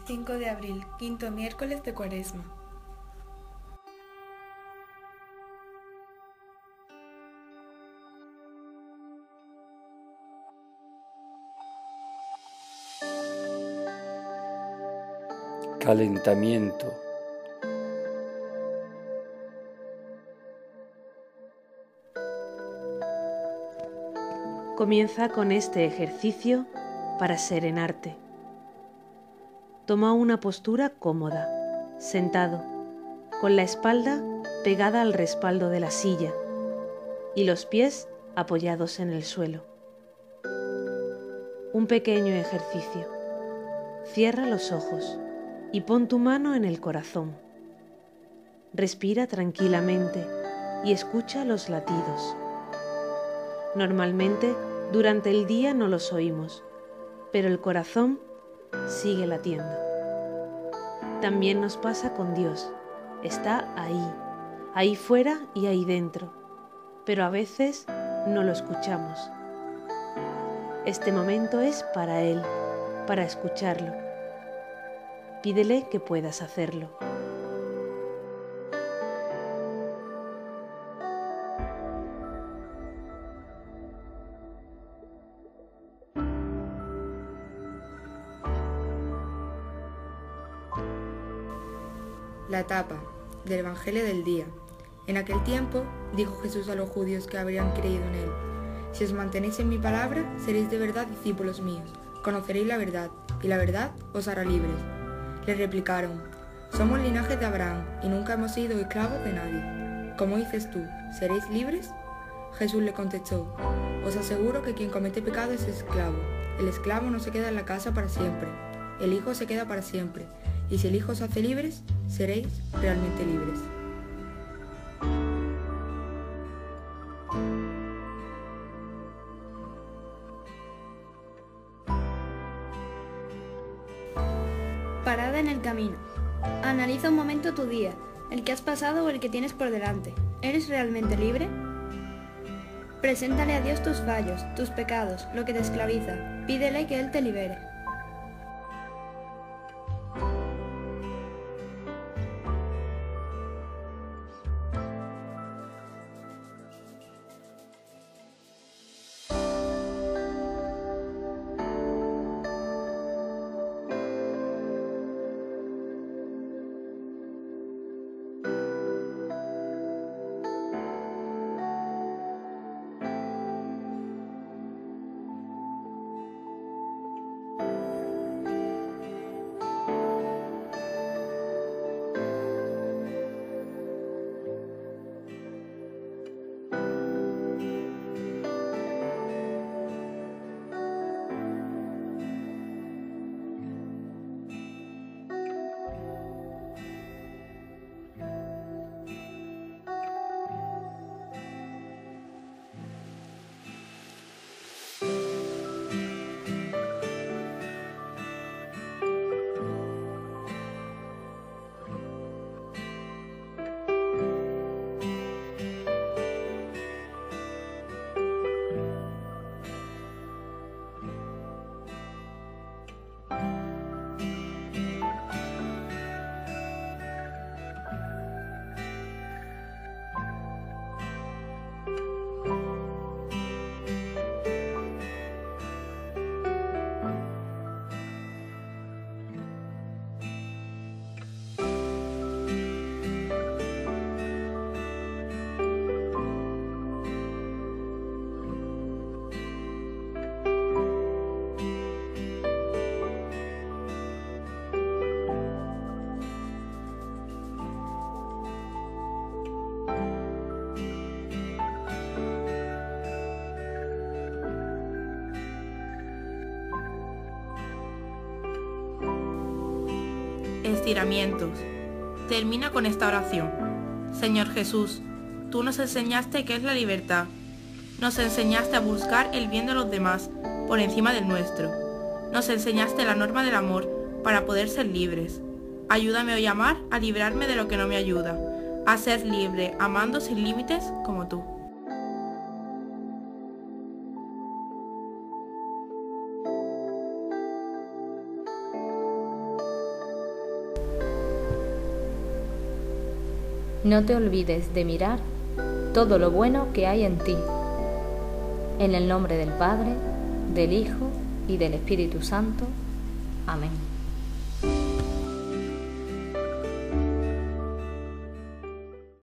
5 de abril, quinto miércoles de Cuaresma. Calentamiento. Comienza con este ejercicio para serenarte. Toma una postura cómoda, sentado, con la espalda pegada al respaldo de la silla y los pies apoyados en el suelo. Un pequeño ejercicio. Cierra los ojos y pon tu mano en el corazón. Respira tranquilamente y escucha los latidos. Normalmente, durante el día no los oímos, pero el corazón sigue latiendo. También nos pasa con Dios. Está ahí fuera y ahí dentro, pero a veces no lo escuchamos. Este momento es para Él, para escucharlo. Pídele que puedas hacerlo. La etapa del Evangelio del día. En aquel tiempo dijo Jesús a los judíos que habrían creído en él: si os mantenéis en mi palabra, seréis de verdad discípulos míos, conoceréis la verdad, y la verdad os hará libres. Le replicaron: somos linaje de Abraham, y nunca hemos sido esclavos de nadie. ¿Cómo dices tú, seréis libres? Jesús le contestó: os aseguro que quien comete pecado es esclavo. El esclavo no se queda en la casa para siempre, el Hijo se queda para siempre. Y si el Hijo os hace libres, seréis realmente libres. Parada en el camino. Analiza un momento tu día, el que has pasado o el que tienes por delante. ¿Eres realmente libre? Preséntale a Dios tus fallos, tus pecados, lo que te esclaviza. Pídele que Él te libere. Estiramientos. Termina con esta oración. Señor Jesús, tú nos enseñaste qué es la libertad. Nos enseñaste a buscar el bien de los demás por encima del nuestro. Nos enseñaste la norma del amor para poder ser libres. Ayúdame hoy a amar, a librarme de lo que no me ayuda, a ser libre, amando sin límites como tú. no te olvides de mirar todo lo bueno que hay en ti. En el nombre del Padre, del Hijo y del Espíritu Santo. Amén.